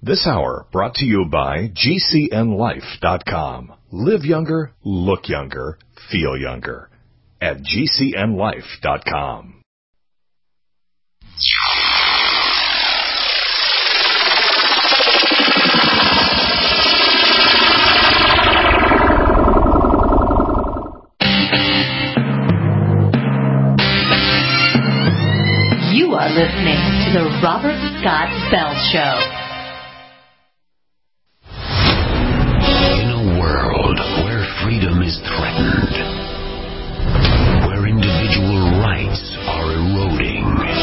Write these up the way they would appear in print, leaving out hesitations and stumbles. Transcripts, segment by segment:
This hour brought to you by GCNLife.com. Live younger, look younger, feel younger. At GCNLife.com. You are listening to the Robert Scott Bell Show. In a world where freedom is threatened, where individual rights are eroding,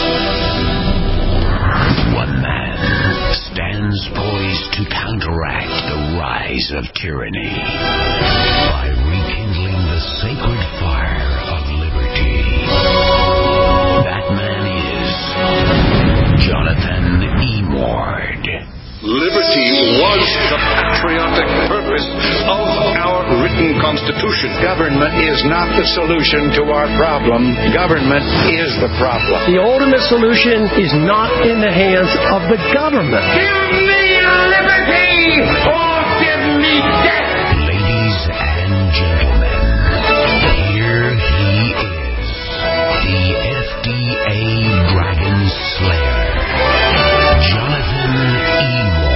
one man stands poised to counteract the rise of tyranny by rekindling the sacred fire of liberty. That man is Jonathan E. Mord. Liberty was the patriotic purpose of our written Constitution. Government is not the solution to our problem. Government is the problem. The ultimate solution is not in the hands of the government. Give me liberty or give me death. Ladies and gentlemen, here he is, the FDA Dragon Slayer, Jonathan E.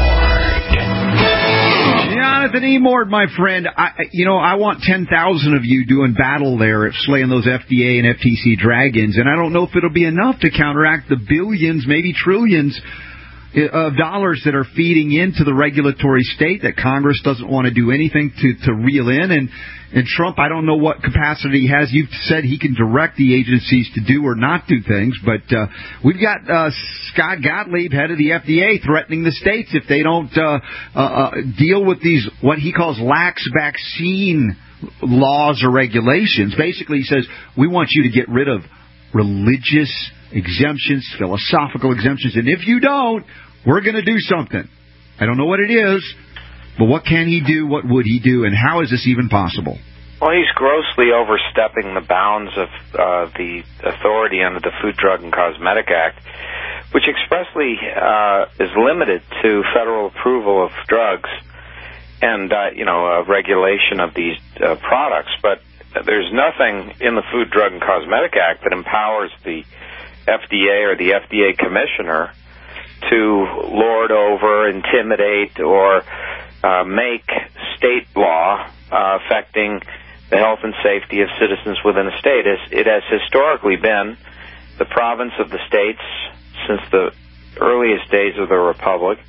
Jonathan E. Mord, my friend, I want 10,000 of you doing battle there at slaying those FDA and FTC dragons, and I don't know if it'll be enough to counteract the billions, maybe trillions of dollars that are feeding into the regulatory state that Congress doesn't want to do anything to reel in. And Trump, I don't know what capacity he has. You've said he can direct the agencies to do or not do things, but we've got Scott Gottlieb, head of the FDA, threatening the states if they don't deal with these, what he calls lax vaccine laws or regulations. Basically, he says, we want you to get rid of religious exemptions, philosophical exemptions, and if you don't, we're going to do something. I don't know what it is, but what can he do, what would he do, and how is this even possible? Well, he's grossly overstepping the bounds of the authority under the Food, Drug, and Cosmetic Act, which expressly is limited to federal approval of drugs and, regulation of these products. But there's nothing in the Food, Drug, and Cosmetic Act that empowers the FDA or the FDA commissioner to lord over, intimidate, or make state law affecting the health and safety of citizens within a state. It has historically been the province of the states since the earliest days of the Republic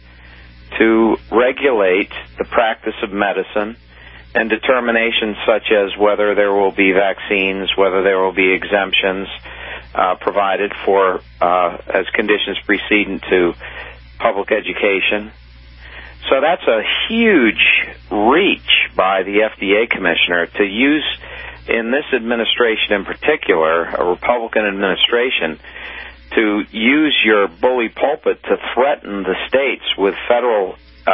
to regulate the practice of medicine and determinations such as whether there will be vaccines, whether there will be exemptions provided for as conditions precedent to public education. So that's a huge reach by the FDA commissioner to use, in this administration in particular, a Republican administration, to use your bully pulpit to threaten the states with federal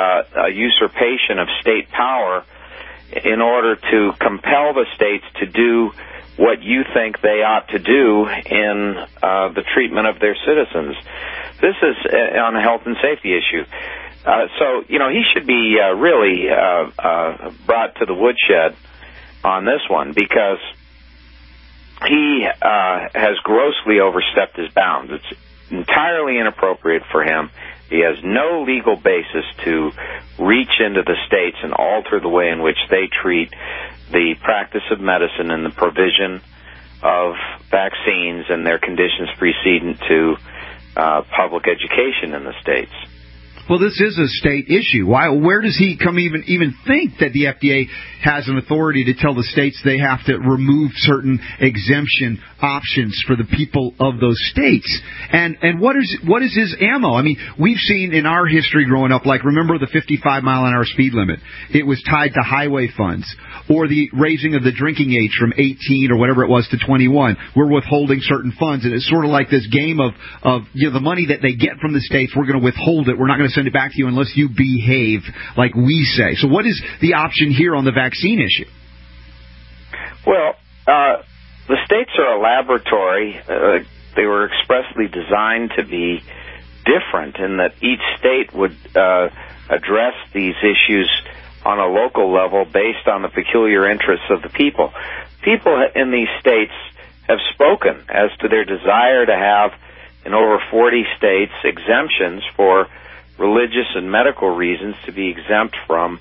usurpation of state power in order to compel the states to do what you think they ought to do in the treatment of their citizens. This is on a health and safety issue. So, he should be really brought to the woodshed on this one because he has grossly overstepped his bounds. It's entirely inappropriate for him. He has no legal basis to reach into the states and alter the way in which they treat the practice of medicine and the provision of vaccines and their conditions precedent to public education in the states. Well, this is a state issue. Where does he even think that the FDA has an authority to tell the states they have to remove certain exemption options for the people of those states? And what is his ammo? I mean, we've seen in our history growing up, like remember the 55-mile-an-hour speed limit? It was tied to highway funds, or the raising of the drinking age from 18 or whatever it was to 21. We're withholding certain funds, and it's sort of like this game of the money that they get from the states. We're going to withhold it. We're not going to send it back to you unless you behave like we say. So what is the option here on the vaccine issue? Well, the states are a laboratory. They were expressly designed to be different in that each state would address these issues on a local level based on the peculiar interests of the people. People in these states have spoken as to their desire to have, in over 40 states, exemptions for religious and medical reasons to be exempt from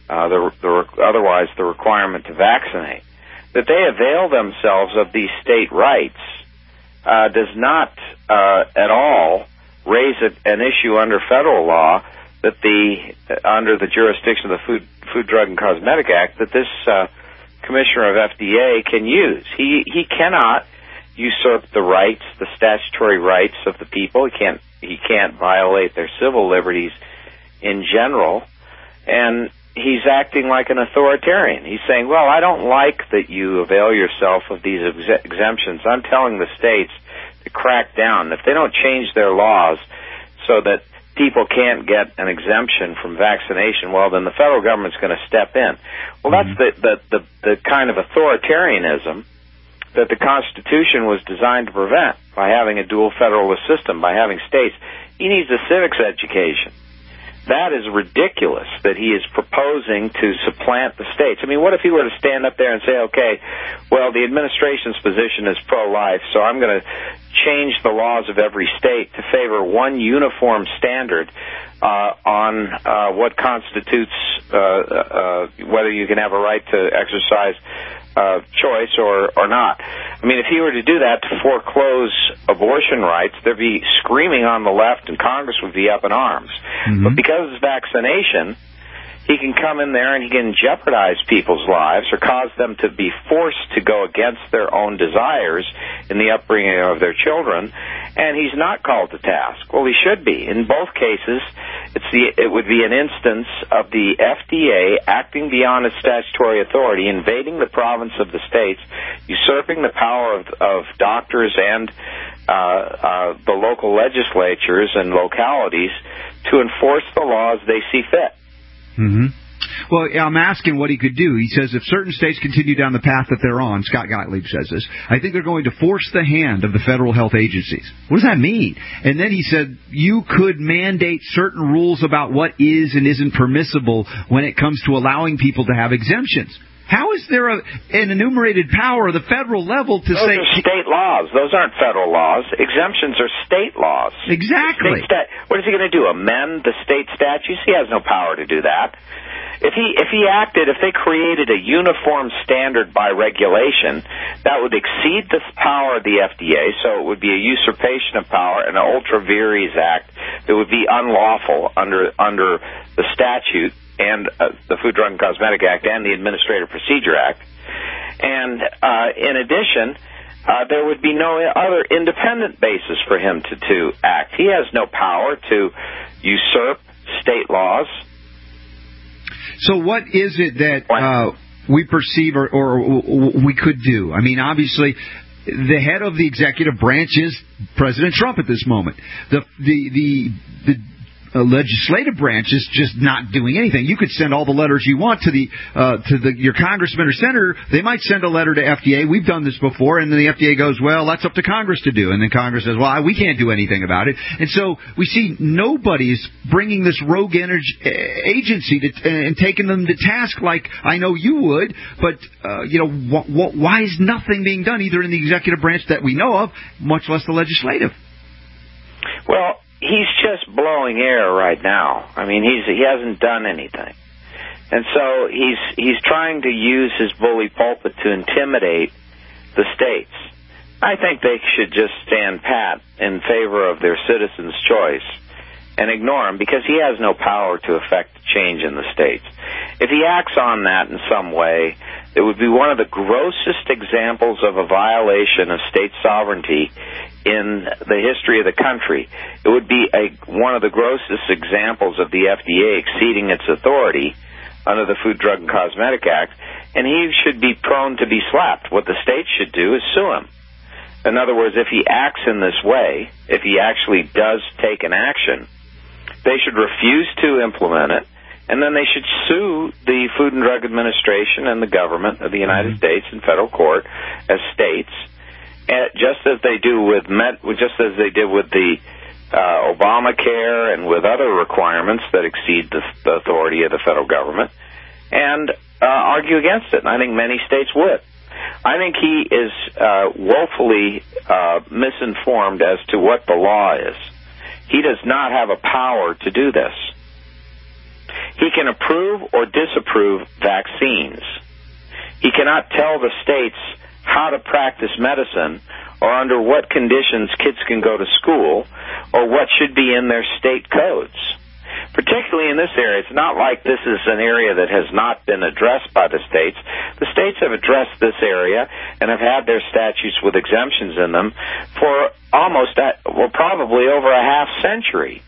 otherwise the requirement to vaccinate. That they avail themselves of these state rights does not at all raise an issue under federal law that under the jurisdiction of the Food, Drug, and Cosmetic Act that this commissioner of FDA can use. He cannot usurp the rights, the statutory rights of the people. He can't violate their civil liberties in general, and he's acting like an authoritarian. He's saying, well, I don't like that you avail yourself of these exemptions. I'm telling the states to crack down. If they don't change their laws so that people can't get an exemption from vaccination, well, then the federal government's going to step in. Well, that's the kind of authoritarianism that the Constitution was designed to prevent by having a dual federalist system, by having states. He needs a civics education. That is ridiculous that he is proposing to supplant the states. I mean, what if he were to stand up there and say, okay, well, the administration's position is pro-life, so I'm going to change the laws of every state to favor one uniform standard on what constitutes whether you can have a right to exercise choice or not. I mean, if he were to do that to foreclose abortion rights, there'd be screaming on the left and Congress would be up in arms. But because it's vaccination, he can come in there and he can jeopardize people's lives or cause them to be forced to go against their own desires in the upbringing of their children, and he's not called to task. Well, he should be. In both cases, it would be an instance of the FDA acting beyond its statutory authority, invading the province of the states, usurping the power of doctors and the local legislatures and localities to enforce the laws they see fit. Well, I'm asking what he could do. He says if certain states continue down the path that they're on, Scott Gottlieb says this, I think they're going to force the hand of the federal health agencies. What does that mean? And then he said you could mandate certain rules about what is and isn't permissible when it comes to allowing people to have exemptions. How is there an enumerated power at the federal level to say... Those are state laws. Those aren't federal laws. Exemptions are state laws. Exactly. What is he going to do, amend the state statutes? He has no power to do that. If they created a uniform standard by regulation, that would exceed the power of the FDA, so it would be a usurpation of power, an ultra vires act that would be unlawful under the statute and the Food, Drug, and Cosmetic Act and the Administrative Procedure Act. And in addition, there would be no other independent basis for him to act. He has no power to usurp state laws. So what is it that we perceive or we could do? I mean, obviously, the head of the executive branch is President Trump at this moment. The legislative branch is just not doing anything. You could send all the letters you want to your congressman or senator. They might send a letter to FDA. We've done this before, and then the FDA goes, well, that's up to Congress to do. And then Congress says, well, we can't do anything about it. And so we see nobody's bringing this rogue agency and taking them to task like I know you would. But, why is nothing being done either in the executive branch that we know of, much less the legislative? Well, he's just blowing air right now. I mean, he hasn't done anything. And so he's trying to use his bully pulpit to intimidate the states. I think they should just stand pat in favor of their citizens' choice and ignore him because he has no power to affect change in the states. If he acts on that in some way, it would be one of the grossest examples of a violation of state sovereignty in the history of the country. It would be one of the grossest examples of the FDA exceeding its authority under the Food, Drug, and Cosmetic Act, and he should be prone to be slapped. What the states should do is sue him. In other words, if he acts in this way, if he actually does take an action, they should refuse to implement it, and then they should sue the Food and Drug Administration and the government of the United States in federal court as states, just as they did with the Obamacare and with other requirements that exceed the authority of the federal government, and argue against it. And I think many states would. I think he is woefully misinformed as to what the law is. He does not have a power to do this. He can approve or disapprove vaccines. He cannot tell the states how to practice medicine or under what conditions kids can go to school or what should be in their state codes. Particularly in this area, it's not like this is an area that has not been addressed by the states. The states have addressed this area and have had their statutes with exemptions in them for probably over a half century.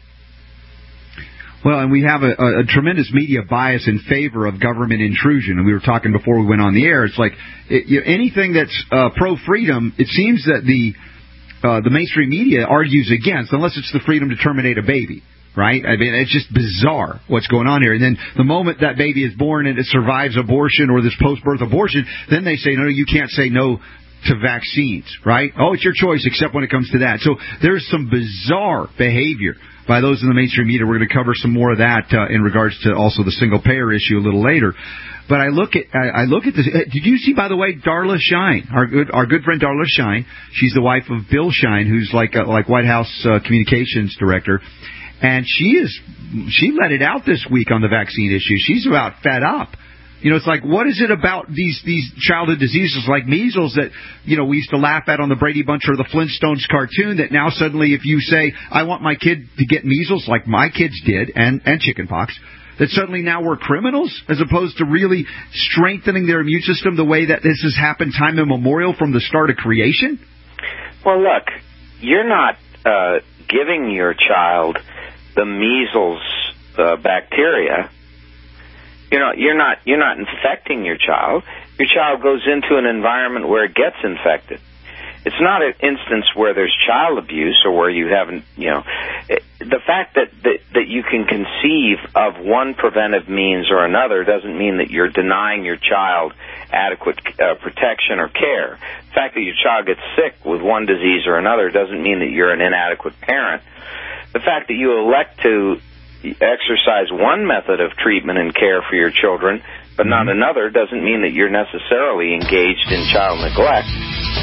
Well, and we have a tremendous media bias in favor of government intrusion. And we were talking before we went on the air. It's like anything that's pro-freedom, it seems that the mainstream media argues against, unless it's the freedom to terminate a baby. Right? I mean, it's just bizarre what's going on here. And then the moment that baby is born and it survives abortion or this post-birth abortion, then they say, no, you can't say no to vaccines, right? Oh, it's your choice, except when it comes to that. So there's some bizarre behavior by those in the mainstream media. We're going to cover some more of that in regards to also the single-payer issue a little later. But I look at this. Did you see, by the way, Darla Shine, our good friend Darla Shine? She's the wife of Bill Shine, who's like White House communications director. And she let it out this week on the vaccine issue. She's about fed up. You know, it's like, what is it about these childhood diseases like measles that, you know, we used to laugh at on the Brady Bunch or the Flintstones cartoon, that now suddenly if you say, I want my kid to get measles like my kids did, and chickenpox, that suddenly now we're criminals, as opposed to really strengthening their immune system the way that this has happened time immemorial from the start of creation? Well, look, you're not giving your child the measles bacteria. You're not infecting your child. Your child goes into an environment where it gets infected. It's not an instance where there's child abuse or where you haven't, the fact that you can conceive of one preventive means or another doesn't mean that you're denying your child adequate protection or care. The fact that your child gets sick with one disease or another doesn't mean that you're an inadequate parent. The fact that you elect to exercise one method of treatment and care for your children, but not another, doesn't mean that you're necessarily engaged in child neglect.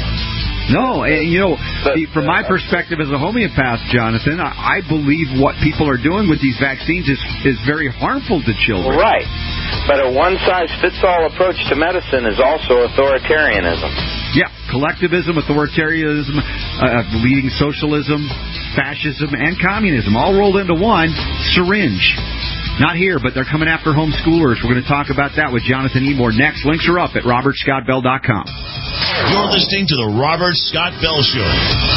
No, from my perspective as a homeopath, Jonathan, I believe what people are doing with these vaccines is very harmful to children. Right. But a one-size-fits-all approach to medicine is also authoritarianism. Yeah, collectivism, authoritarianism, leading socialism, fascism, and communism, all rolled into one syringe. Not here, but they're coming after homeschoolers. We're going to talk about that with Jonathan Emord next. Links are up at robertscottbell.com. You're listening to The Robert Scott Bell Show.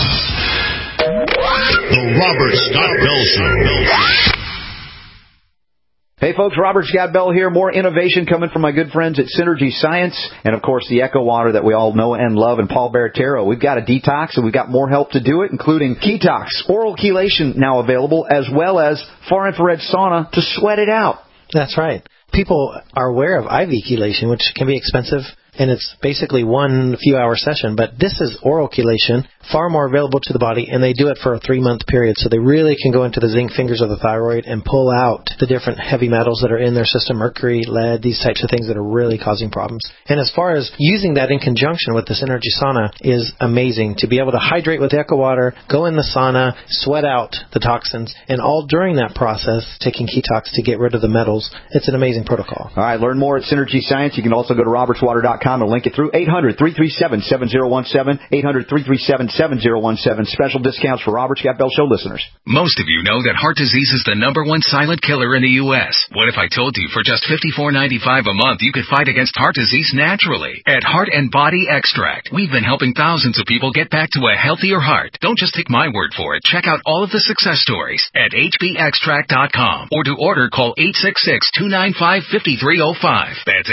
The Robert Scott Bell Show. Hey folks, Robert Scott Bell here. More innovation coming from my good friends at Synergy Science, and of course the Echo Water that we all know and love, and Paul Baratero. We've got a detox, and we've got more help to do it, including Ketox, oral chelation now available, as well as far infrared sauna to sweat it out. That's right. People are aware of IV chelation, which can be expensive, and it's basically one few-hour session. But this is oral chelation, far more available to the body, and they do it for a 3-month period. So they really can go into the zinc fingers of the thyroid and pull out the different heavy metals that are in their system, mercury, lead, these types of things that are really causing problems. And as far as using that in conjunction with this energy sauna is amazing. To be able to hydrate with Echo Water, go in the sauna, sweat out the toxins, and all during that process, taking Ketox to get rid of the metals. It's an amazing protocol. All right, learn more at Synergy Science. You can also go to robertswater.com and link it through 800-337-7017, 800-337-7017. Special discounts for Robert Scott Bell Show listeners. Most of you know that heart disease is the #1 silent killer in the U.S. What if I told you for just $54.95 a month you could fight against heart disease naturally? At Heart and Body Extract, we've been helping thousands of people get back to a healthier heart. Don't just take my word for it. Check out all of the success stories at hbextract.com, or to order, call 866-295-5305. That's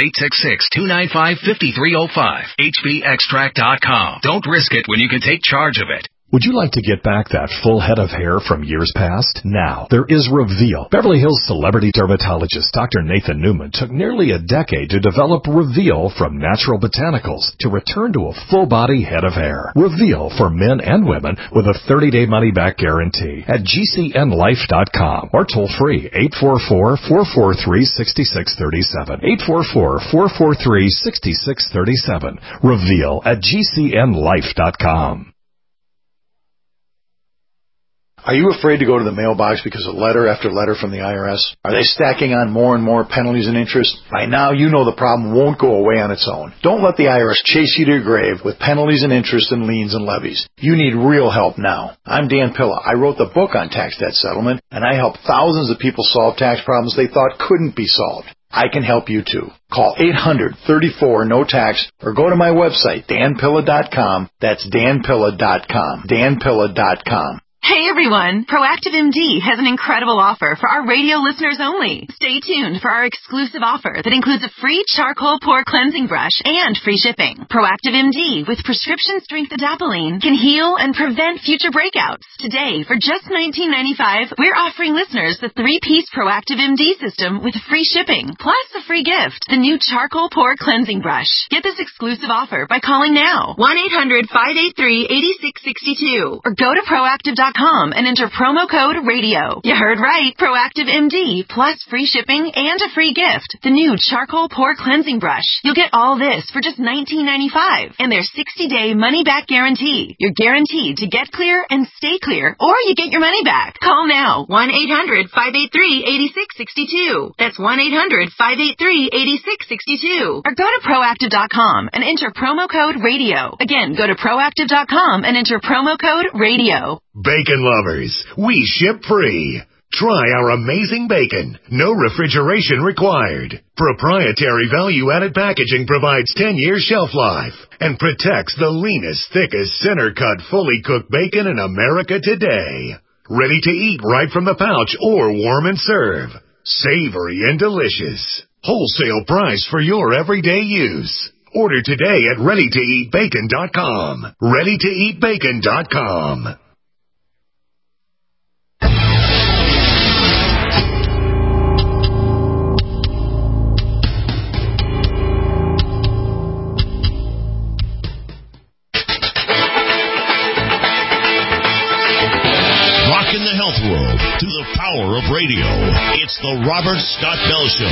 866-295-5305. hbextract.com. Don't risk it when you can take charge of it. Would you like to get back that full head of hair from years past? Now, there is Reveal. Beverly Hills celebrity dermatologist Dr. Nathan Newman took nearly a decade to develop Reveal from natural botanicals to return to a full-body head of hair. Reveal for men and women with a 30-day money-back guarantee at GCNlife.com or toll-free 844-443-6637. 844-443-6637. Reveal at GCNlife.com. Are you afraid to go to the mailbox because of letter after letter from the IRS? Are they stacking on more and more penalties and interest? By now, you know the problem won't go away on its own. Don't let the IRS chase you to your grave with penalties and interest and liens and levies. You need real help now. I'm Dan Pilla. I wrote the book on tax debt settlement, and I help thousands of people solve tax problems they thought couldn't be solved. I can help you too. Call 800-34-NO-TAX or go to my website, danpilla.com. That's danpilla.com. danpilla.com. Hey everyone! Proactive MD has an incredible offer for our radio listeners only. Stay tuned for our exclusive offer that includes a free charcoal pore cleansing brush and free shipping. Proactive MD with prescription strength adapalene can heal and prevent future breakouts. Today, for just $19.95, we're offering listeners the 3-piece Proactive MD system with free shipping, plus a free gift, the new charcoal pore cleansing brush. Get this exclusive offer by calling now, 1-800-583-8662, or go to proactive.com and enter promo code RADIO. You heard right. Proactive MD plus free shipping and a free gift. The new charcoal pore cleansing brush. You'll get all this for just $19.95 and their 60-day money-back guarantee. You're guaranteed to get clear and stay clear, or you get your money back. Call now. 1-800-583-8662. That's 1-800-583-8662. Or go to proactive.com and enter promo code RADIO. Again, go to proactive.com and enter promo code RADIO. Bacon lovers, we ship free. Try our amazing bacon. No refrigeration required. Proprietary value-added packaging provides 10-year shelf life and protects the leanest, thickest, center-cut, fully cooked bacon in America today. Ready to eat right from the pouch or warm and serve. Savory and delicious. Wholesale price for your everyday use. Order today at ReadyToEatBacon.com. ReadyToEatBacon.com. Rocking the health world through the power of radio. It's the Robert Scott Bell Show.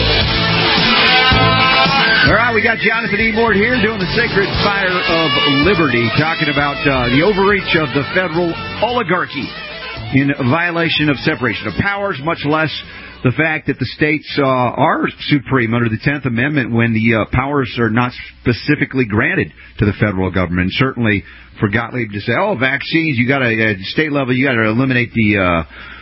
All right, we got Jonathan E. Mort here doing the Sacred Fire of Liberty, talking about the overreach of the federal oligarchy in violation of separation of powers, much less the fact that the states are supreme under the 10th Amendment when the powers are not specifically granted to the federal government. Certainly for Gottlieb to say, vaccines, you got to, at state level, you got to eliminate the,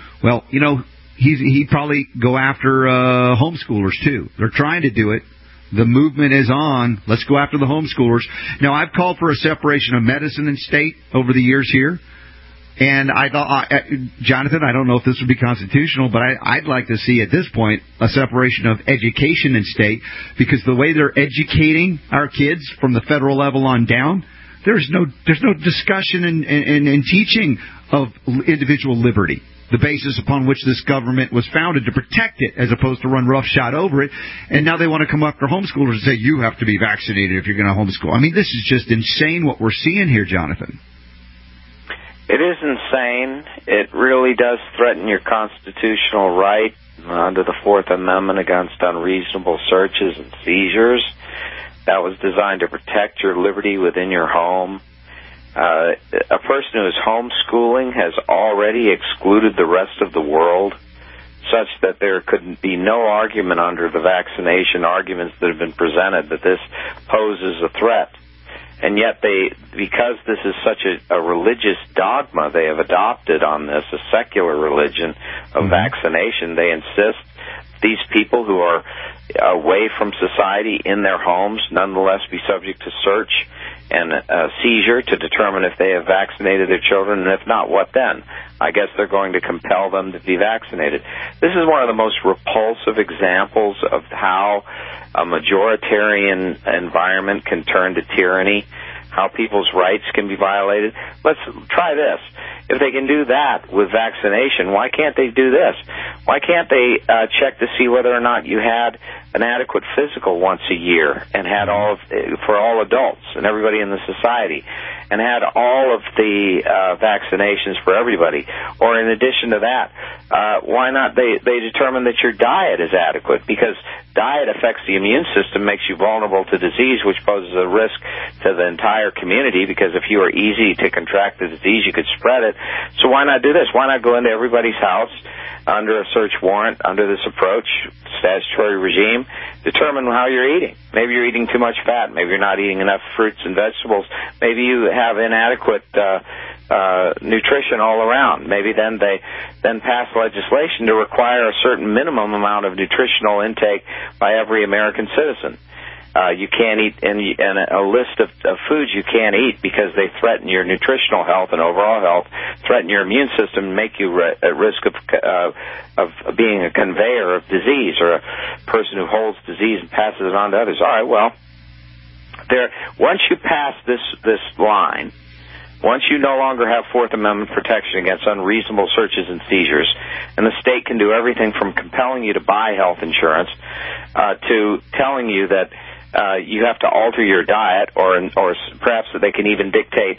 he'd probably go after homeschoolers, too. They're trying to do it. The movement is on. Let's go after the homeschoolers. Now, I've called for a separation of medicine and state over the years here. And I thought, Jonathan, I don't know if this would be constitutional, but I'd like to see at this point a separation of education and state, because the way they're educating our kids from the federal level on down, there's no discussion and teaching of individual liberty, the basis upon which this government was founded to protect it, as opposed to run roughshod over it. And now they want to come after homeschoolers and say, you have to be vaccinated if you're going to homeschool. I mean, this is just insane what we're seeing here, Jonathan. It is insane. It really does threaten your constitutional right under the Fourth Amendment against unreasonable searches and seizures. That was designed to protect your liberty within your home. A person who is homeschooling has already excluded the rest of the world, such that there could be no argument under the vaccination arguments that have been presented that this poses a threat. And yet because this is such a religious dogma they have adopted on this, a secular religion of vaccination, they insist these people who are away from society in their homes nonetheless be subject to search and seizure to determine if they have vaccinated their children, and if not, what then? I guess they're going to compel them to be vaccinated. This is one of the most repulsive examples of how a majoritarian environment can turn to tyranny. how people's rights can be violated. Let's try this. If they can do that with vaccination, why can't they do this? Why can't they check to see whether or not you had an adequate physical once a year and had for all adults and everybody in the society, and had all of the vaccinations for everybody? Or in addition to that, why not they determine that your diet is adequate? Because diet affects the immune system, makes you vulnerable to disease, which poses a risk to the entire community, because if you are easy to contract the disease, you could spread it. So why not do this? Why not go into everybody's house under a search warrant, under this approach, statutory regime, determine how you're eating? Maybe you're eating too much fat. Maybe you're not eating enough fruits and vegetables. Maybe you have inadequate nutrition all around. Maybe then they pass legislation to require a certain minimum amount of nutritional intake by every American citizen. You can't eat, and a list of foods you can't eat because they threaten your nutritional health and overall health, threaten your immune system, and make you at risk of being a conveyor of disease, or a person who holds disease and passes it on to others. All right, well, once you pass this line, once you no longer have Fourth Amendment protection against unreasonable searches and seizures, and the state can do everything from compelling you to buy health insurance to telling you that you have to alter your diet, or perhaps that they can even dictate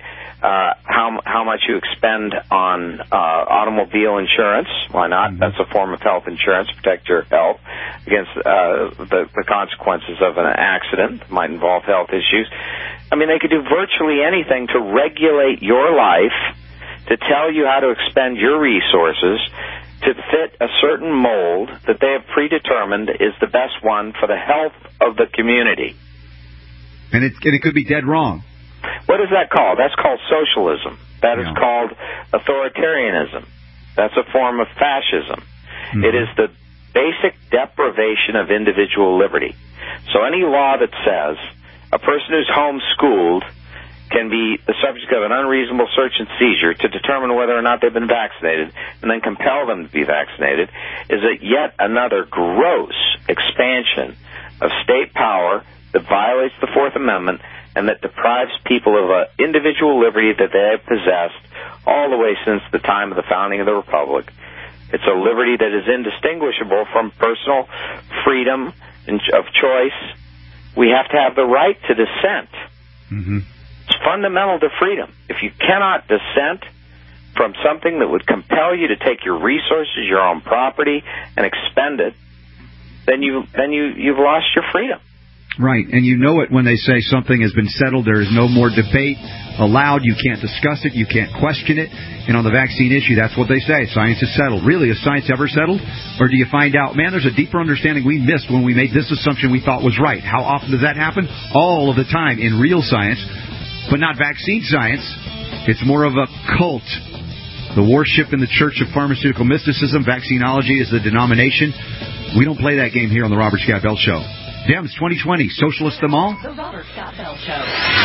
how much you expend on automobile insurance. Why not? That's a form of health insurance, protect your health against the consequences of an accident that might involve health issues. I mean, they could do virtually anything to regulate your life, to tell you how to expend your resources, to fit a certain mold that they have predetermined is the best one for the health of the community. And it could be dead wrong. What is that called? That's called socialism. That is called authoritarianism. That's a form of fascism. Mm-hmm. It is the basic deprivation of individual liberty. So any law that says a person who's homeschooled can be the subject of an unreasonable search and seizure to determine whether or not they've been vaccinated, and then compel them to be vaccinated, is yet another gross expansion of state power that violates the Fourth Amendment and that deprives people of an individual liberty that they have possessed all the way since the time of the founding of the Republic. It's a liberty that is indistinguishable from personal freedom of choice. We have to have the right to dissent. Mm-hmm. It's fundamental to freedom. If you cannot dissent from something that would compel you to take your resources, your own property, and expend it, then you've lost your freedom. Right, and you know it when they say something has been settled. There is no more debate allowed. You can't discuss it. You can't question it. And on the vaccine issue, that's what they say. Science is settled. Really, is science ever settled? Or do you find out, man, there's a deeper understanding we missed when we made this assumption we thought was right? How often does that happen? All of the time in real science, but not vaccine science. It's more of a cult. The worship in the Church of Pharmaceutical Mysticism. Vaccinology is the denomination. We don't play that game here on the Robert Scott Bell Show. Dems 2020, socialists them all. The Robert Scott Bell Show.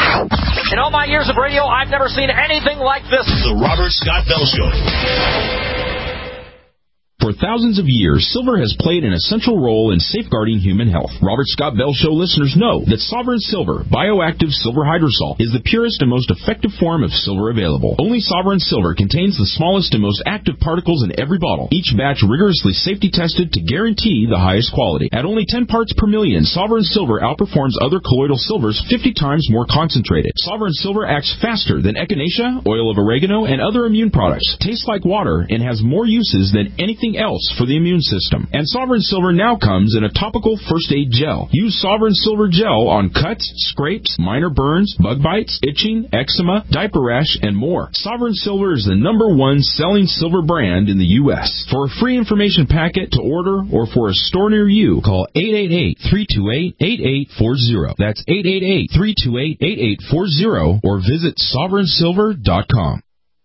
In all my years of radio, I've never seen anything like this. The Robert Scott Bell Show. For thousands of years, silver has played an essential role in safeguarding human health. Robert Scott Bell Show listeners know that Sovereign Silver, bioactive silver hydrosol, is the purest and most effective form of silver available. Only Sovereign Silver contains the smallest and most active particles in every bottle. Each batch rigorously safety tested to guarantee the highest quality. At only 10 parts per million, Sovereign Silver outperforms other colloidal silvers 50 times more concentrated. Sovereign Silver acts faster than echinacea, oil of oregano, and other immune products. Tastes like water and has more uses than anything else for the immune system. And Sovereign Silver now comes in a topical first aid gel. Use Sovereign Silver gel on cuts, scrapes, minor burns, bug bites, itching, eczema, diaper rash, and more. Sovereign Silver is the #1 selling silver brand in the U.S. For a free information packet to order or for a store near you, call 888-328-8840. That's 888-328-8840 or visit sovereignsilver.com.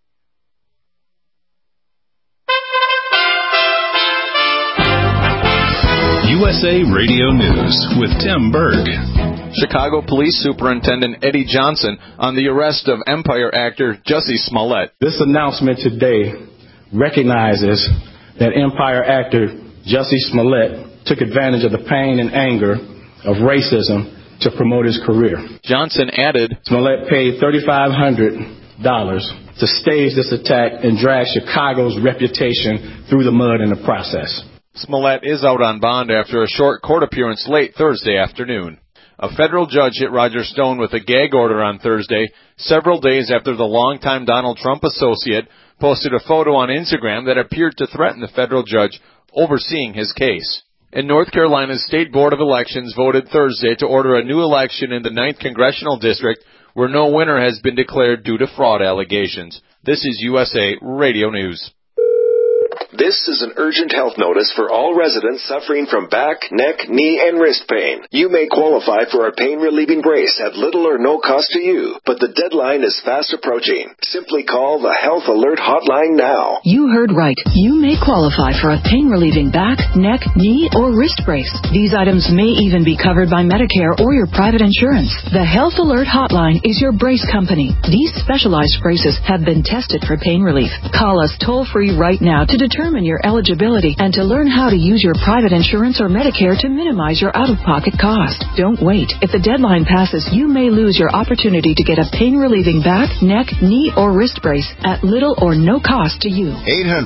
USA Radio News with Tim Berg. Chicago Police Superintendent Eddie Johnson on the arrest of Empire actor Jussie Smollett. This announcement today recognizes that Empire actor Jussie Smollett took advantage of the pain and anger of racism to promote his career. Johnson added, Smollett paid $3,500 to stage this attack and drag Chicago's reputation through the mud in the process. Smollett is out on bond after a short court appearance late Thursday afternoon. A federal judge hit Roger Stone with a gag order on Thursday, several days after the longtime Donald Trump associate posted a photo on Instagram that appeared to threaten the federal judge overseeing his case. And North Carolina's State Board of Elections voted Thursday to order a new election in the 9th Congressional District, where no winner has been declared due to fraud allegations. This is USA Radio News. This is an urgent health notice for all residents suffering from back, neck, knee, and wrist pain. You may qualify for a pain-relieving brace at little or no cost to you, but the deadline is fast approaching. Simply call the Health Alert Hotline now. You heard right. You may qualify for a pain-relieving back, neck, knee, or wrist brace. These items may even be covered by Medicare or your private insurance. The Health Alert Hotline is your brace company. These specialized braces have been tested for pain relief. Call us toll-free right now to determine your eligibility and to learn how to use your private insurance or Medicare to minimize your out-of-pocket cost. Don't wait. If the deadline passes, you may lose your opportunity to get a pain-relieving back, neck, knee, or wrist brace at little or no cost to you.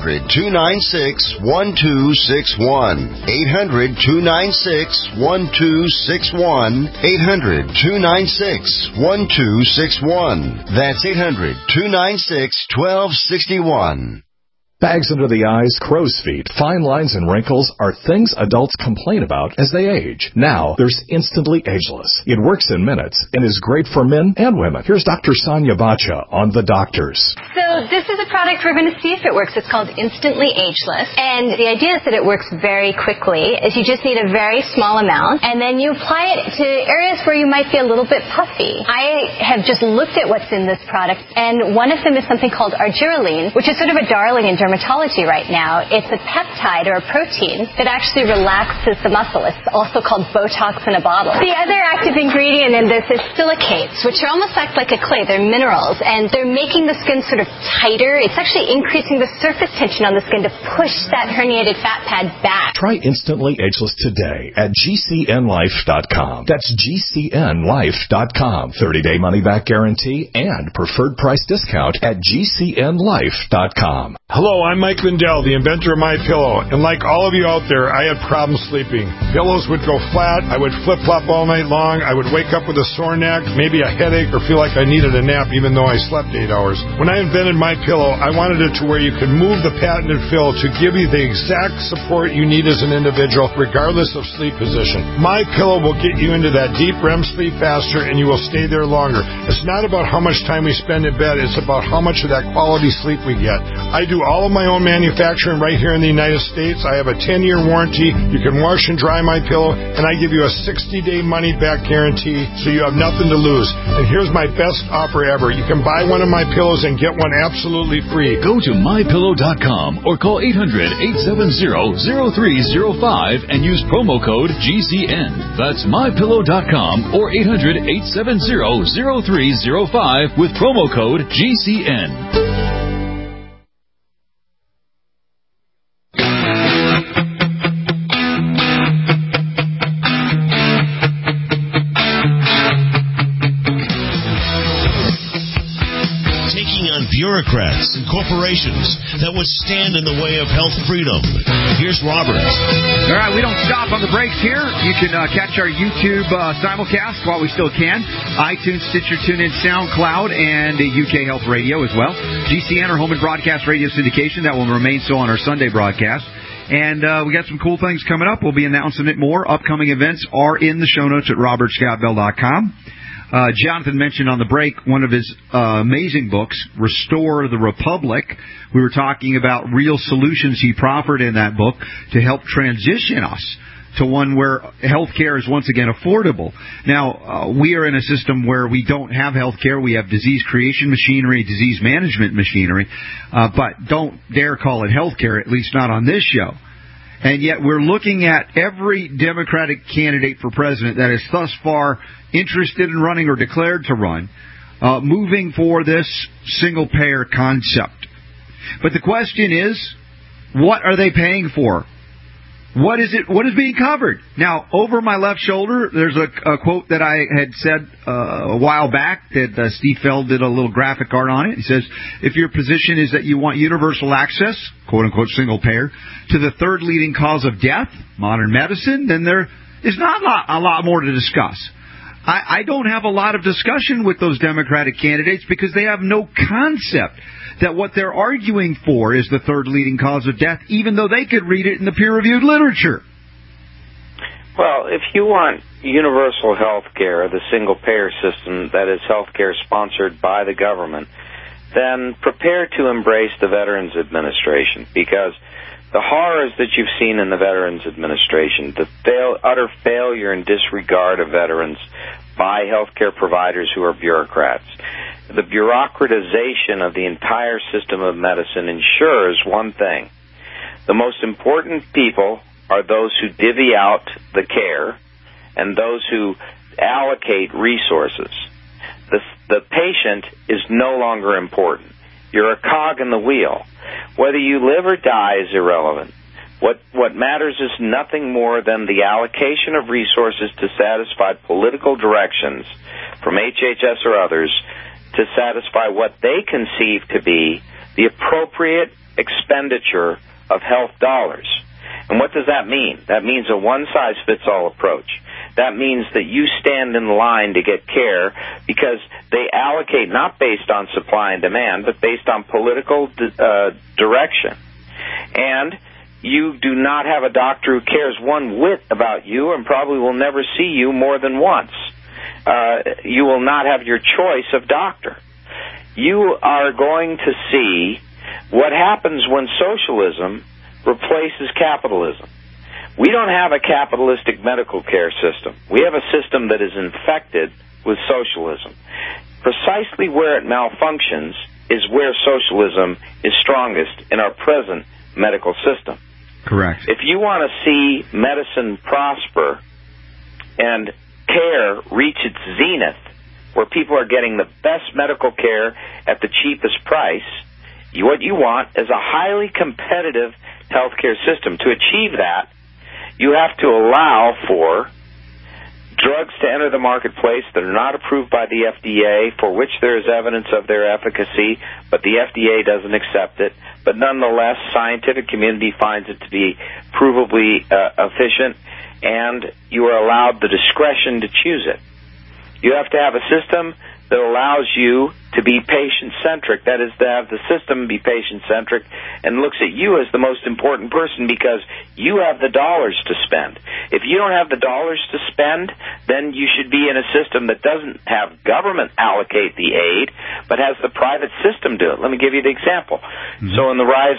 800-296-1261. 800-296-1261. 800-296-1261. That's 800-296-1261. Bags under the eyes, crow's feet, fine lines, and wrinkles are things adults complain about as they age. Now, there's Instantly Ageless. It works in minutes and is great for men and women. Here's Dr. Sonia Bacha on The Doctors. So this is a product we're going to see if it works. It's called Instantly Ageless. And the idea is that it works very quickly. Is you just need a very small amount, and then you apply it to areas where you might be a little bit puffy. I have just looked at what's in this product, and one of them is something called argireline, which is sort of a darling in dermatology right now. It's a peptide or a protein that actually relaxes the muscle. It's also called Botox in a bottle. The other active ingredient in this is silicates, which are almost like a clay. They're minerals, and they're making the skin sort of tighter. It's actually increasing the surface tension on the skin to push that herniated fat pad back. Try Instantly Ageless today at GCNlife.com. That's GCNlife.com. 30-day money-back guarantee and preferred price discount at GCNlife.com. Hello, I'm Mike Lindell, the inventor of MyPillow, and like all of you out there, I had problems sleeping. Pillows would go flat, I would flip-flop all night long, I would wake up with a sore neck, maybe a headache, or feel like I needed a nap even though I slept 8 hours. When I invented MyPillow, I wanted it to where you could move the patented fill to give you the exact support you need as an individual, regardless of sleep position. MyPillow will get you into that deep REM sleep faster, and you will stay there longer. It's not about how much time we spend in bed, it's about how much of that quality sleep we get. I do all of my own manufacturing right here in the United States. I have a 10-year warranty. You can wash and dry my pillow, and I give you a 60-day money-back guarantee, so you have nothing to lose. And here's my best offer ever. You can buy one of my pillows and get one absolutely free. Go to MyPillow.com or call 800-870-0305 and use promo code GCN. That's MyPillow.com or 800-870-0305 with promo code GCN. Bureaucrats and corporations that would stand in the way of health freedom. Here's Robert. All right, we don't stop on the breaks here. You can catch our YouTube simulcast while we still can. iTunes, Stitcher, TuneIn, SoundCloud, and UK Health Radio as well. GCN, our home and broadcast radio syndication, that will remain so on our Sunday broadcast. And we got some cool things coming up. We'll be announcing it more. Upcoming events are in the show notes at robertscottbell.com. Jonathan mentioned on the break one of his amazing books, Restore the Republic. We were talking about real solutions he proffered in that book to help transition us to one where health care is once again affordable. Now, we are in a system where we don't have health care. We have disease creation machinery, disease management machinery, but don't dare call it health care, at least not on this show. And yet we're looking at every Democratic candidate for president that is thus far interested in running or declared to run, moving for this single-payer concept. But the question is, what are they paying for? What is being covered? Now, over my left shoulder, there's a quote that I had said a while back that Steve Feld did a little graphic art on it. He says, if your position is that you want universal access, quote-unquote single payer, to the third leading cause of death, modern medicine, then there is not a lot more to discuss. I don't have a lot of discussion with those Democratic candidates because they have no concept that what they're arguing for is the third leading cause of death, even though they could read it in the peer-reviewed literature. Well, if you want universal health care, the single-payer system that is health care sponsored by the government, then prepare to embrace the Veterans Administration, because the horrors that you've seen in the Veterans Administration, the utter failure and disregard of veterans by health care providers who are bureaucrats, the bureaucratization of the entire system of medicine ensures one thing. The most important people are those who divvy out the care and those who allocate resources. The patient is no longer important. You're a cog in the wheel. Whether you live or die is irrelevant. What matters is nothing more than the allocation of resources to satisfy political directions from HHS or others to satisfy what they conceive to be the appropriate expenditure of health dollars. And what does that mean? That means a one-size-fits-all approach. That means that you stand in line to get care because they allocate not based on supply and demand, but based on political direction. And you do not have a doctor who cares one whit about you and probably will never see you more than once. You will not have your choice of doctor. You are going to see what happens when socialism replaces capitalism. We don't have a capitalistic medical care system. We have a system that is infected with socialism. Precisely where it malfunctions is where socialism is strongest in our present medical system. Correct. If you want to see medicine prosper and care reach its zenith, where people are getting the best medical care at the cheapest price, what you want is a highly competitive healthcare system. To achieve that, you have to allow for drugs to enter the marketplace that are not approved by the FDA, for which there is evidence of their efficacy, but the FDA doesn't accept it. But nonetheless, scientific community finds it to be provably efficient, and you are allowed the discretion to choose it. You have to have a system that allows you to be patient-centric. That is, to have the system be patient-centric and looks at you as the most important person because you have the dollars to spend. If you don't have the dollars to spend, then you should be in a system that doesn't have government allocate the aid, but has the private system do it. Let me give you the example. Mm-hmm. So in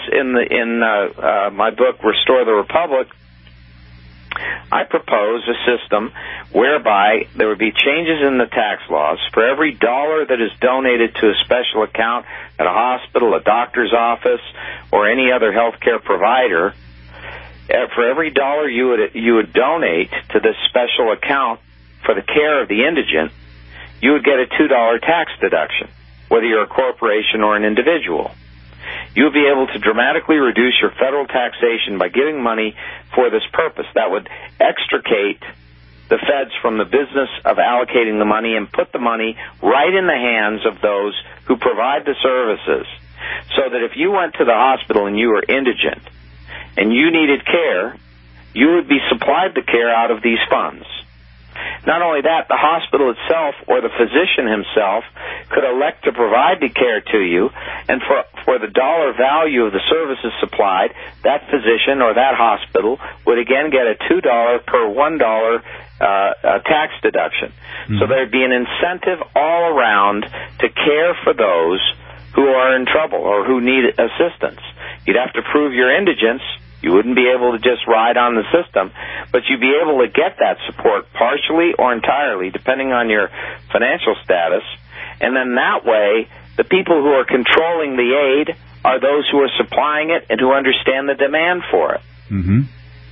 my book, Restore the Republic, I propose a system whereby there would be changes in the tax laws. For every dollar that is donated to a special account at a hospital, a doctor's office, or any other healthcare provider, for every dollar you would donate to this special account for the care of the indigent, you would get a $2 tax deduction, whether you're a corporation or an individual. You'll be able to dramatically reduce your federal taxation by giving money for this purpose. That would extricate the feds from the business of allocating the money and put the money right in the hands of those who provide the services, so that if you went to the hospital and you were indigent and you needed care, you would be supplied the care out of these funds. Not only that, the hospital itself or the physician himself could elect to provide the care to you, and for the dollar value of the services supplied, that physician or that hospital would again get a $2 per $1 tax deduction. Mm-hmm. So there'd be an incentive all around to care for those who are in trouble or who need assistance. You'd have to prove your indigence. You wouldn't be able to just ride on the system, but you'd be able to get that support partially or entirely, depending on your financial status. And then that way, the people who are controlling the aid are those who are supplying it and who understand the demand for it. Mm-hmm.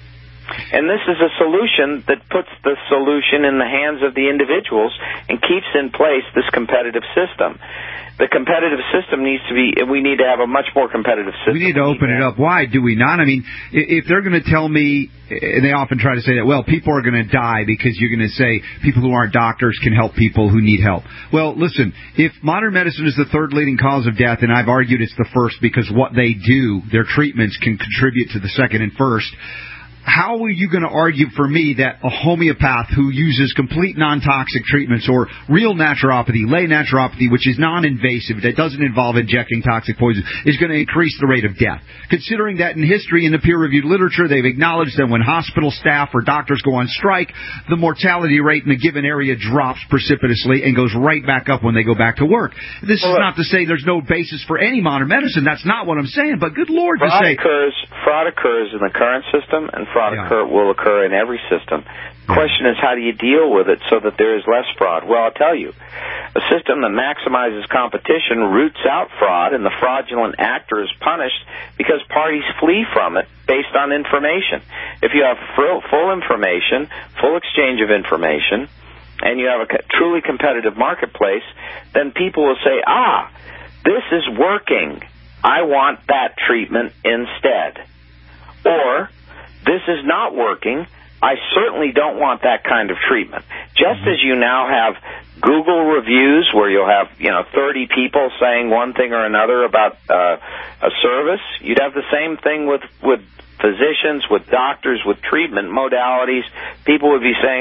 And this is a solution that puts the solution in the hands of the individuals and keeps in place this competitive system. The competitive system we need to have a much more competitive system. We need to open it up. Why do we not? I mean, if they're going to tell me, and they often try to say that, well, people are going to die because you're going to say people who aren't doctors can help people who need help. Well, listen, if modern medicine is the third leading cause of death, and I've argued it's the first because what they do, their treatments can contribute to the second and first, how are you going to argue for me that a homeopath who uses complete non-toxic treatments or real naturopathy, lay naturopathy, which is non-invasive, that doesn't involve injecting toxic poison, is going to increase the rate of death? Considering that in history, in the peer-reviewed literature, they've acknowledged that when hospital staff or doctors go on strike, the mortality rate in a given area drops precipitously and goes right back up when they go back to work. This is not to say there's no basis for any modern medicine. That's not what I'm saying. But good Lord, fraud occurs in the current system, and fraud will occur in every system. The question is, how do you deal with it so that there is less fraud? Well, I'll tell you, a system that maximizes competition roots out fraud, and the fraudulent actor is punished because parties flee from it based on information. If you have full information, full exchange of information, and you have a truly competitive marketplace, then people will say, this is working. I want that treatment instead. Or, this is not working. I certainly don't want that kind of treatment. Just as you now have Google reviews where you'll have 30 people saying one thing or another about a service, you'd have the same thing with physicians, with doctors, with treatment modalities. People would be saying,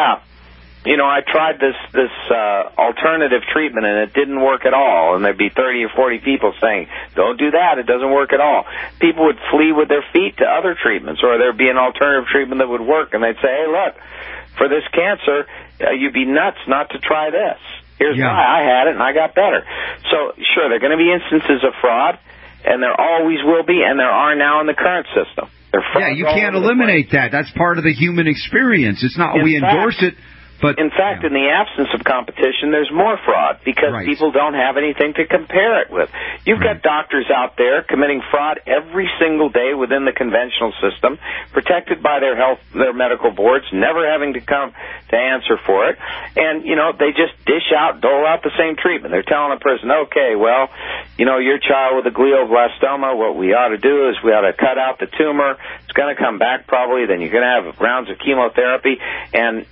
I tried this alternative treatment and it didn't work at all. And there'd be 30 or 40 people saying, don't do that, it doesn't work at all. People would flee with their feet to other treatments, or there'd be an alternative treatment that would work. And they'd say, hey, look, for this cancer, you'd be nuts not to try this. Here's why. I had it and I got better. So, sure, there are going to be instances of fraud, and there always will be, and there are now in the current system. You can't eliminate that. That's part of the human experience. It's not we endorse it. But, in fact, in the absence of competition, there's more fraud because people don't have anything to compare it with. You've got doctors out there committing fraud every single day within the conventional system, protected by their medical boards, never having to come to answer for it. And, they just dole out the same treatment. They're telling a person, okay, well, your child with a glioblastoma, what we ought to do is we ought to cut out the tumor. It's going to come back probably. Then you're going to have rounds of chemotherapy. And,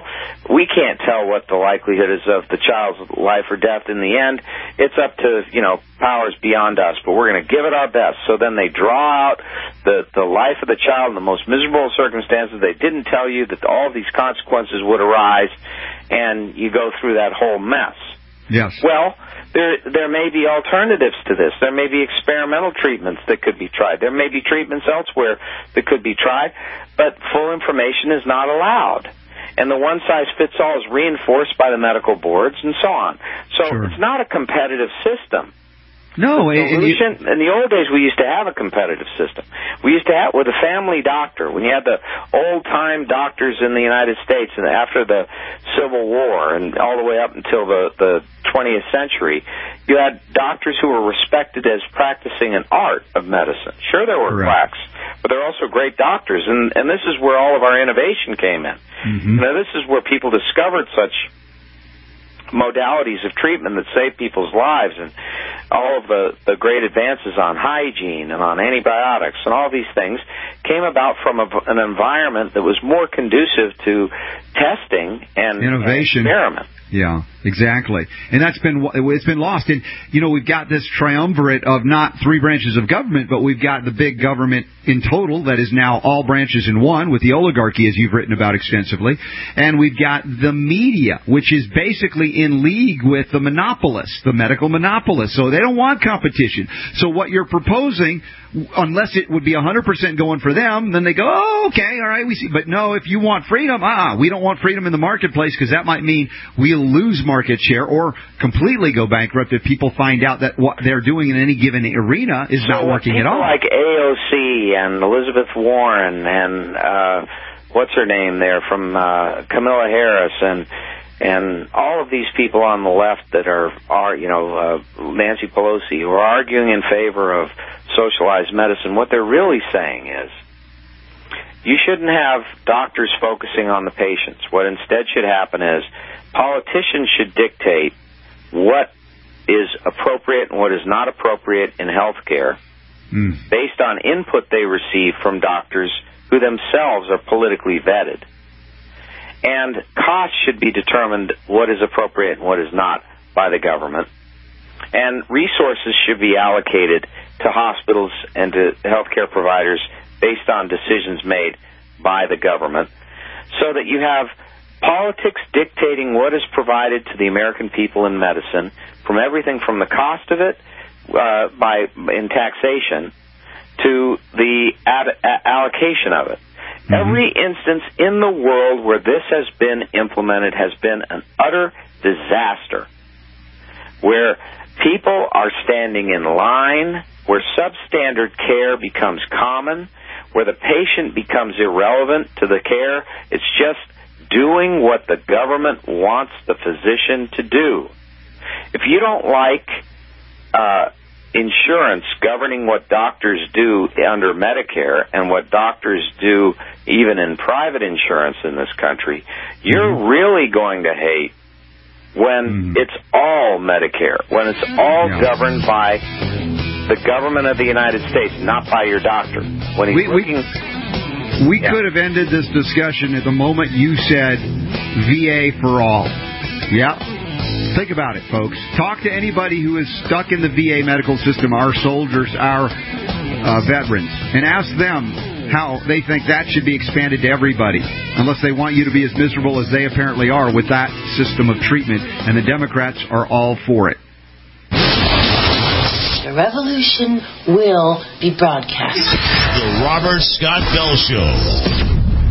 we can't tell what the likelihood is of the child's life or death in the end. It's up to, powers beyond us, but we're going to give it our best. So then they draw out the life of the child in the most miserable circumstances. They didn't tell you that all of these consequences would arise, and you go through that whole mess. Yes. Well, there may be alternatives to this. There may be experimental treatments that could be tried. There may be treatments elsewhere that could be tried, but full information is not allowed. And the one-size-fits-all is reinforced by the medical boards and so on. So it's not a competitive system. No. In the old days, we used to have a competitive system. We used to have with a family doctor. When you had the old-time doctors in the United States and after the Civil War and all the way up until the 20th century, you had doctors who were respected as practicing an art of medicine. Sure, there were quacks, but they're also great doctors. And this is where all of our innovation came in. Mm-hmm. This is where people discovered such modalities of treatment that save people's lives, and all of the great advances on hygiene and on antibiotics and all these things came about from an environment that was more conducive to testing and innovation. And experiment. Yeah, exactly. And it's been lost. And, we've got this triumvirate of not three branches of government, but we've got the big government in total that is now all branches in one with the oligarchy, as you've written about extensively. And we've got the media, which is basically in league with the monopolists, the medical monopolists. So they don't want competition. So what you're proposing, unless it would be 100% going for them, then they go, oh, okay, all right, we see. But no, if you want freedom, we don't want freedom in the marketplace because that might mean we'll lose market share or completely go bankrupt if people find out that what they're doing in any given arena is not working at all. Like AOC and Elizabeth Warren and what's her name there from Kamala Harris and all of these people on the left that are Nancy Pelosi, who are arguing in favor of socialized medicine, what they're really saying is, you shouldn't have doctors focusing on the patients. What instead should happen is politicians should dictate what is appropriate and what is not appropriate in health care based on input they receive from doctors who themselves are politically vetted. And costs should be determined what is appropriate and what is not by the government. And resources should be allocated to hospitals and to healthcare providers based on decisions made by the government, so that you have politics dictating what is provided to the American people in medicine, from everything from the cost of it in taxation to the allocation of it. Every instance in the world where this has been implemented has been an utter disaster, where people are standing in line, where substandard care becomes common, where the patient becomes irrelevant to the care. It's just doing what the government wants the physician to do. If you don't like insurance governing what doctors do under Medicare and what doctors do even in private insurance in this country, you're really going to hate when it's all Medicare, when it's all governed by the government of the United States, not by your doctor. When he's we could have ended this discussion at the moment you said VA for all. Yeah. Think about it, folks. Talk to anybody who is stuck in the VA medical system, our soldiers, our veterans, and ask them how they think that should be expanded to everybody, unless they want you to be as miserable as they apparently are with that system of treatment, and the Democrats are all for it. The revolution will be broadcast. The Robert Scott Bell Show.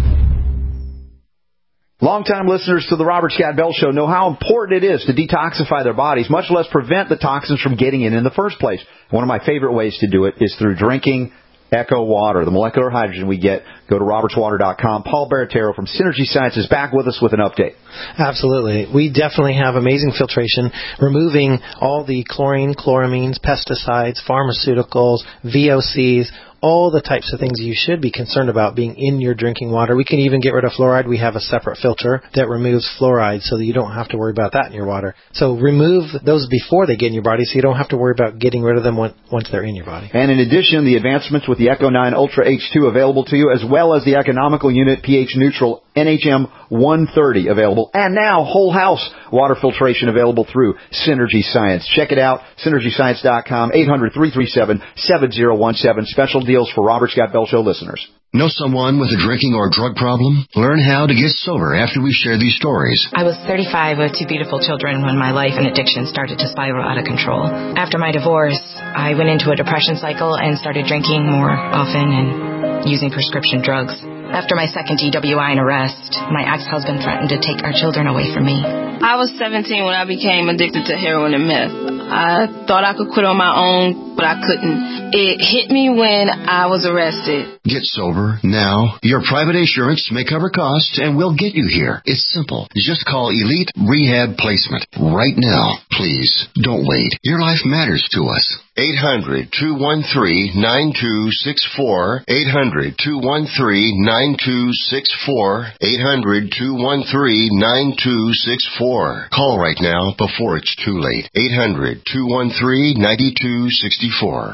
Longtime listeners to the Robert Scott Bell Show know how important it is to detoxify their bodies, much less prevent the toxins from getting in the first place. One of my favorite ways to do it is through drinking Echo Water, the molecular hydrogen we get. Go to robertswater.com. Paul Baratero from Synergy Science is back with us with an update. Absolutely. We definitely have amazing filtration, removing all the chlorine, chloramines, pesticides, pharmaceuticals, VOCs, all the types of things you should be concerned about being in your drinking water. We can even get rid of fluoride. We have a separate filter that removes fluoride so that you don't have to worry about that in your water. So remove those before they get in your body so you don't have to worry about getting rid of them once they're in your body. And in addition, the advancements with the Echo 9 Ultra H2 available to you, as well as the economical unit pH neutral NHM 130 available. And now whole house water filtration available through Synergy Science. Check it out, synergyscience.com, 800-337-7017. Special deals for Robert Scott Bell Show listeners. Know someone with a drinking or drug problem? Learn how to get sober after we share these stories. I was 35 with 2 beautiful children when my life and addiction started to spiral out of control. After my divorce, I went into a depression cycle and started drinking more often and using prescription drugs. After my second DWI and arrest, my ex-husband threatened to take our children away from me. I was 17 when I became addicted to heroin and meth. I thought I could quit on my own, but I couldn't. It hit me when I was arrested. Get sober now. Your private insurance may cover costs and we'll get you here. It's simple. Just call Elite Rehab Placement right now. Please, don't wait. Your life matters to us. 800-213-9264. 800-213-9264. 800-213-9264. Call right now before it's too late. 800-213-9264.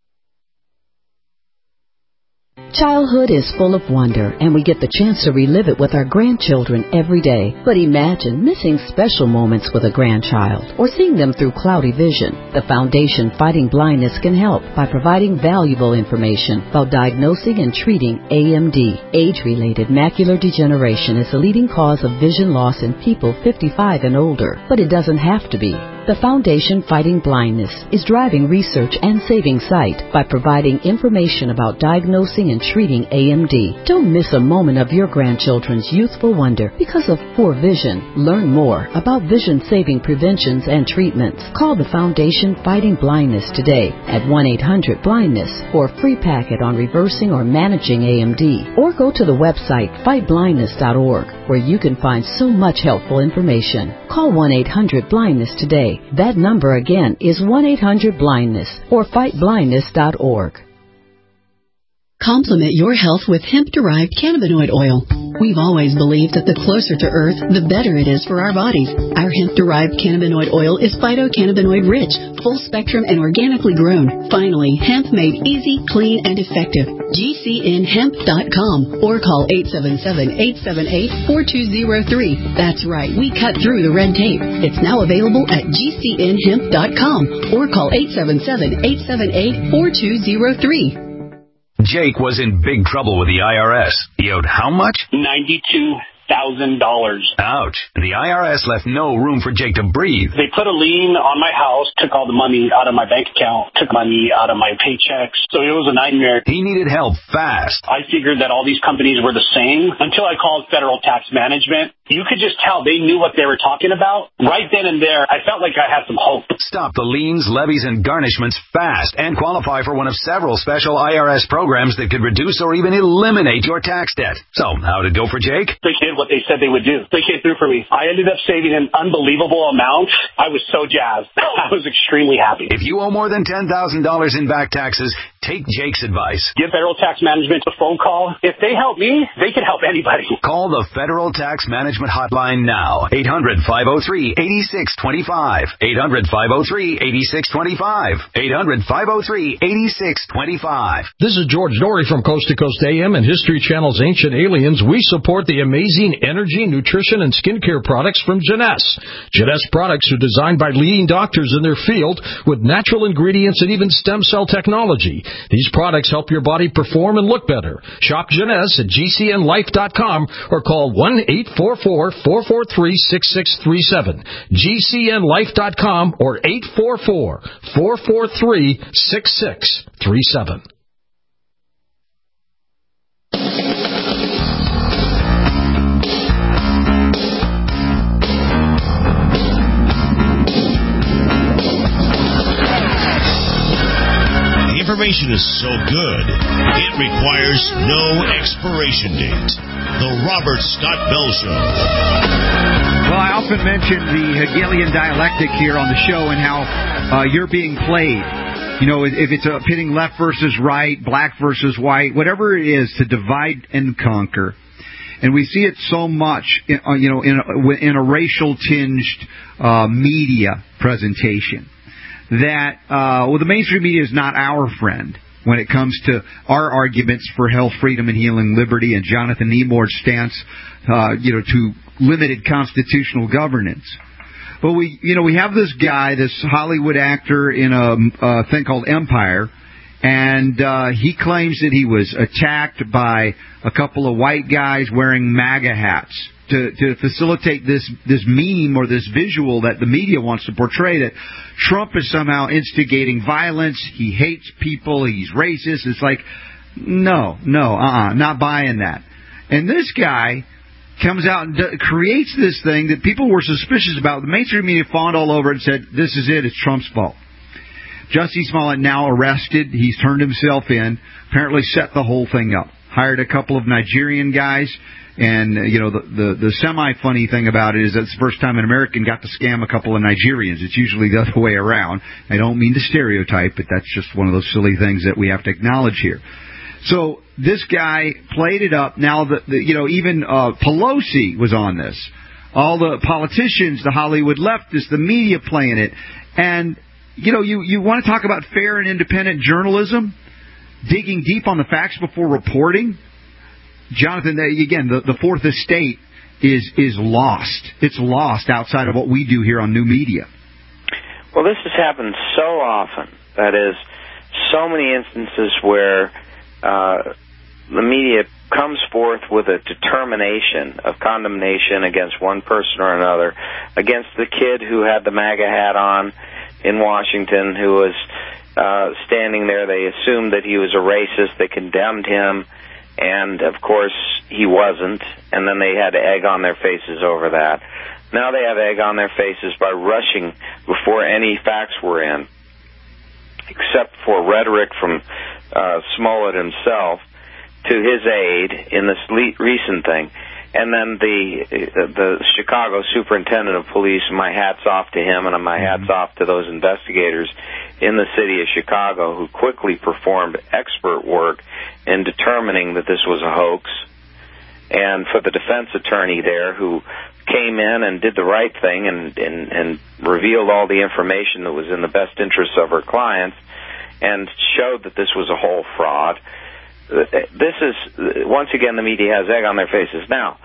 Childhood is full of wonder, and we get the chance to relive it with our grandchildren every day. But imagine missing special moments with a grandchild or seeing them through cloudy vision. The Foundation Fighting Blindness can help by providing valuable information about diagnosing and treating AMD. Age-related macular degeneration is the leading cause of vision loss in people 55 and older, but it doesn't have to be. The Foundation Fighting Blindness is driving research and saving sight by providing information about diagnosing and treating AMD. Don't miss a moment of your grandchildren's youthful wonder because of poor vision. Learn more about vision-saving preventions and treatments. Call the Foundation Fighting Blindness today at 1-800-BLINDNESS for a free packet on reversing or managing AMD. Or go to the website fightblindness.org where you can find so much helpful information. Call 1-800-BLINDNESS today. That number again is 1-800-BLINDNESS or fightblindness.org. Complement your health with hemp-derived cannabinoid oil. We've always believed that the closer to Earth, the better it is for our bodies. Our hemp-derived cannabinoid oil is phytocannabinoid-rich, full-spectrum, and organically grown. Finally, hemp made easy, clean, and effective. GCNhemp.com or call 877-878-4203. That's right, we cut through the red tape. It's now available at GCNhemp.com or call 877-878-4203. Jake was in big trouble with the IRS. He owed how much? $92,000. Ouch. And the IRS left no room for Jake to breathe. They put a lien on my house, took all the money out of my bank account, took money out of my paychecks. So it was a nightmare. He needed help fast. I figured that all these companies were the same until I called Federal Tax Management. You could just tell they knew what they were talking about. Right then and there, I felt like I had some hope. Stop the liens, levies, and garnishments fast and qualify for one of several special IRS programs that could reduce or even eliminate your tax debt. So, how'd it go for Jake? They did what they said they would do. They came through for me. I ended up saving an unbelievable amount. I was so jazzed. I was extremely happy. If you owe more than $10,000 in back taxes, take Jake's advice. Give Federal Tax Management a phone call. If they help me, they can help anybody. Call the Federal Tax Management Hotline now. 800-503-8625. 800-503-8625. 800-503-8625. This is George Norrie from Coast to Coast AM and History Channel's Ancient Aliens. We support the amazing energy, nutrition, and skincare products from Jeunesse. Jeunesse products are designed by leading doctors in their field with natural ingredients and even stem cell technology. These products help your body perform and look better. Shop Jeunesse at GCNlife.com or call 1-844-443-6637. GCNlife.com or 844-443-6637. Information is so good, it requires no expiration date. The Robert Scott Bell Show. Well, I often mention the Hegelian dialectic here on the show and how you're being played. You know, if it's a pitting left versus right, black versus white, whatever it is, to divide and conquer. And we see it so much, in a racial tinged media presentation. That the mainstream media is not our friend when it comes to our arguments for health, freedom, and healing, liberty, and Jonathan Nemord's stance, to limited constitutional governance. But we have this guy, this Hollywood actor in a thing called Empire, and he claims that he was attacked by a couple of white guys wearing MAGA hats. To facilitate this meme or this visual that the media wants to portray that Trump is somehow instigating violence, he hates people, he's racist. It's like, not buying that. And this guy comes out and creates this thing that people were suspicious about. The mainstream media fawned all over it and said, this is it, it's Trump's fault. Jussie Smollett now arrested, he's turned himself in, apparently set the whole thing up. Hired a couple of Nigerian guys. And, the semi-funny thing about it is that's the first time an American got to scam a couple of Nigerians. It's usually the other way around. I don't mean to stereotype, but that's just one of those silly things that we have to acknowledge here. So this guy played it up. Now, even Pelosi was on this. All the politicians, the Hollywood leftists, the media playing it. And, you want to talk about fair and independent journalism? Digging deep on the facts before reporting? Jonathan, again, the Fourth Estate is lost. It's lost outside of what we do here on new media. Well, this has happened so often. That is, so many instances where the media comes forth with a determination of condemnation against one person or another, against the kid who had the MAGA hat on in Washington, who was standing there. They assumed that he was a racist. They condemned him. And, of course, he wasn't, and then they had egg on their faces over that. Now they have egg on their faces by rushing before any facts were in, except for rhetoric from Smollett himself, to his aid in this recent thing. And then the Chicago superintendent of police, my hat's off to him, and my hat's off to those investigators in the city of Chicago who quickly performed expert work in determining that this was a hoax. And for the defense attorney there who came in and did the right thing and revealed all the information that was in the best interests of her clients and showed that this was a whole fraud. This is, once again, the media has egg on their faces. Now,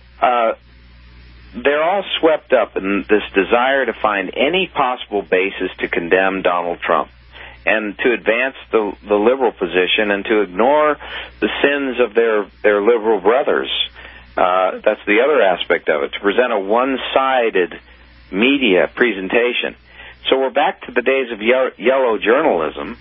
they're all swept up in this desire to find any possible basis to condemn Donald Trump and to advance the liberal position and to ignore the sins of their liberal brothers. That's the other aspect of it, to present a one-sided media presentation. So we're back to the days of yellow journalism.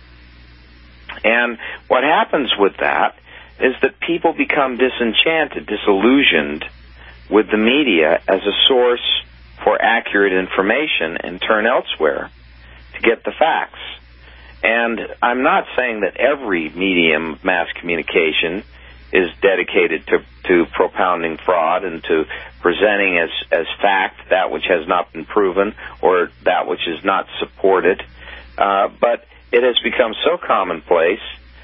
And what happens with that is that people become disenchanted, disillusioned with the media as a source for accurate information and turn elsewhere to get the facts. And I'm not saying that every medium of mass communication is dedicated to propounding fraud and to presenting as fact that which has not been proven or that which is not supported. But it has become so commonplace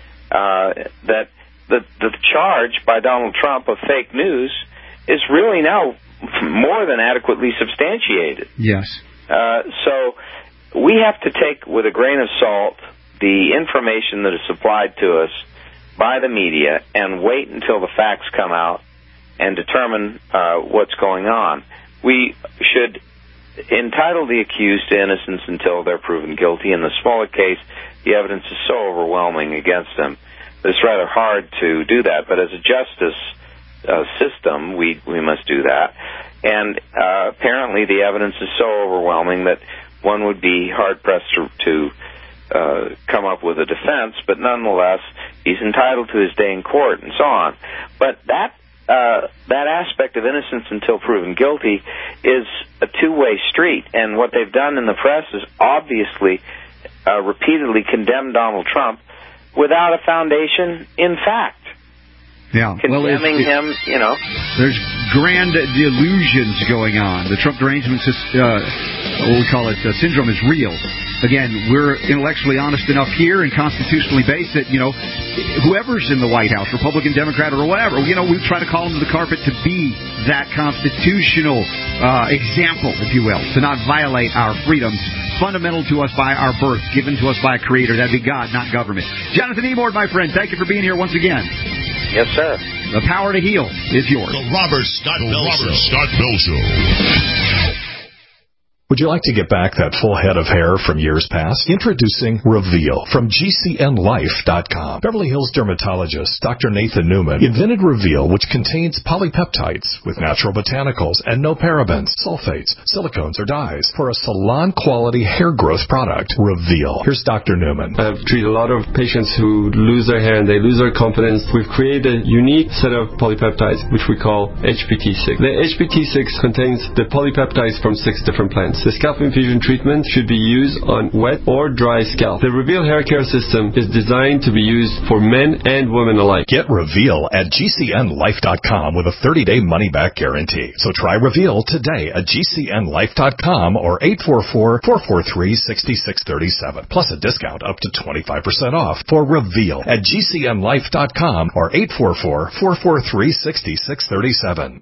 that the charge by Donald Trump of fake news is really now more than adequately substantiated. Yes. So we have to take with a grain of salt the information that is supplied to us by the media and wait until the facts come out and determine what's going on. We should entitle the accused to innocence until they're proven guilty. In the smaller case, the evidence is so overwhelming against them that it's rather hard to do that. But as a justice system, we must do that. And apparently the evidence is so overwhelming that one would be hard-pressed to come up with a defense, but nonetheless, he's entitled to his day in court and so on. But that aspect of innocence until proven guilty is a two-way street, and what they've done in the press is obviously repeatedly condemn Donald Trump without a foundation in fact. Yeah, condemning him, you know. There's grand delusions going on. The Trump derangement, what we call it, syndrome is real. Again, we're intellectually honest enough here and constitutionally based that, you know, whoever's in the White House, Republican, Democrat, or whatever, you know, we try to call them to the carpet to be that constitutional example, if you will, to not violate our freedoms fundamental to us by our birth, given to us by a creator. That'd be God, not government. Jonathan Emord, my friend, thank you for being here once again. Yes, sir. The power to heal is yours. The Robert Scott Bell Show. Would you like to get back that full head of hair from years past? Introducing Reveal from GCNLife.com. Beverly Hills dermatologist Dr. Nathan Newman invented Reveal, which contains polypeptides with natural botanicals and no parabens, sulfates, silicones, or dyes for a salon-quality hair growth product. Reveal. Here's Dr. Newman. I've treated a lot of patients who lose their hair and they lose their confidence. We've created a unique set of polypeptides, which we call HPT6. The HPT6 contains the polypeptides from 6 different plants. The scalp infusion treatment should be used on wet or dry scalp. The Reveal hair care system is designed to be used for men and women alike. Get Reveal at GCNLife.com with a 30-day money-back guarantee. So try Reveal today at GCNLife.com or 844-443-6637. Plus a discount up to 25% off for Reveal at GCNLife.com or 844-443-6637.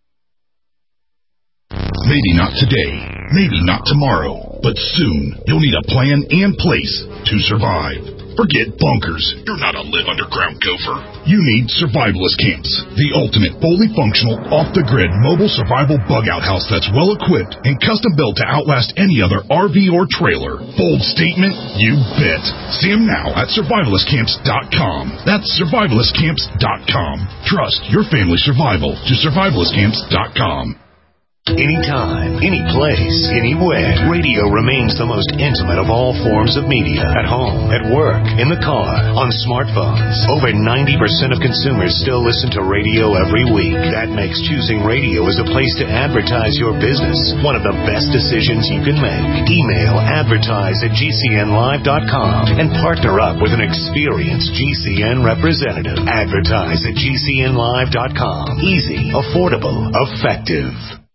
Maybe not today, maybe not tomorrow, but soon you'll need a plan and place to survive. Forget bunkers. You're not a live underground gopher. You need survivalist camps, the ultimate fully functional, off-the-grid mobile survival bug-out house that's well-equipped and custom-built to outlast any other RV or trailer. Bold statement? You bet. See them now at survivalistcamps.com. That's survivalistcamps.com. Trust your family's survival to survivalistcamps.com. Anytime, any place, anywhere, radio remains the most intimate of all forms of media. At home, at work, in the car, on smartphones. Over 90% of consumers still listen to radio every week. That makes choosing radio as a place to advertise your business one of the best decisions you can make. Email advertise@gcnlive.com and partner up with an experienced GCN representative. Advertise@gcnlive.com. Easy, affordable, effective.